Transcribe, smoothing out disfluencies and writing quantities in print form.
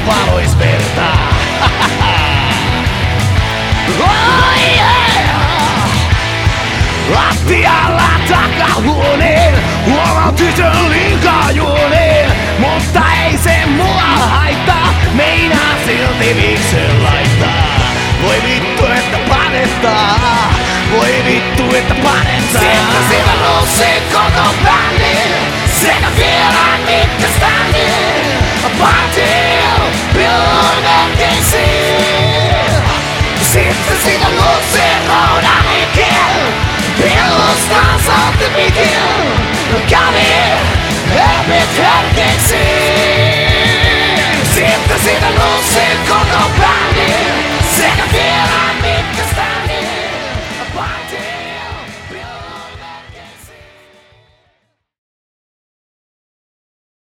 palois verta. Oh yeah! Lattialla takahuoneen, huomaan tytön linkajuoneen, mutta ei se mua haittaa, meinaa silti viksen laittaa. Voi vittu että panettaa, voi vittu että panettaa. Sitten siellä nousee koko bändi, sekä vielä ykköstäni. Partil, pillon merkeisiin. Sitten siitä nousee roudanikin, pillustaan saltti pikin. Kävi, epit herkeisiin.